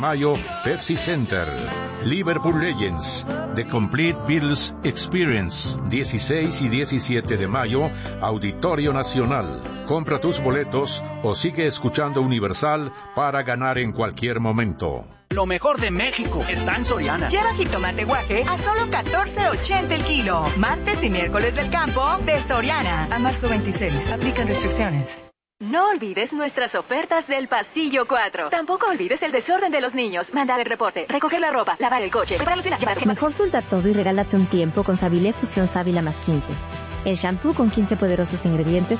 Mayo, Pepsi Center. Liverpool Legends, The Complete Beatles Experience, 16 y 17 de mayo, Auditorio Nacional. Compra tus boletos o sigue escuchando Universal para ganar en cualquier momento. Lo mejor de México está en Soriana. Lleva jitomate guaje a solo $14.80 el kilo. Martes y miércoles del campo de Soriana. A marzo 26. Aplican restricciones. No olvides nuestras ofertas del Pasillo 4. Tampoco olvides el desorden de los niños. Mandar el reporte, recoger la ropa, lavar el coche, preparar la cena, llevar... Mejor suelta todo y regálate un tiempo con Savile Fusión Sábila más 15. El shampoo con 15 poderosos ingredientes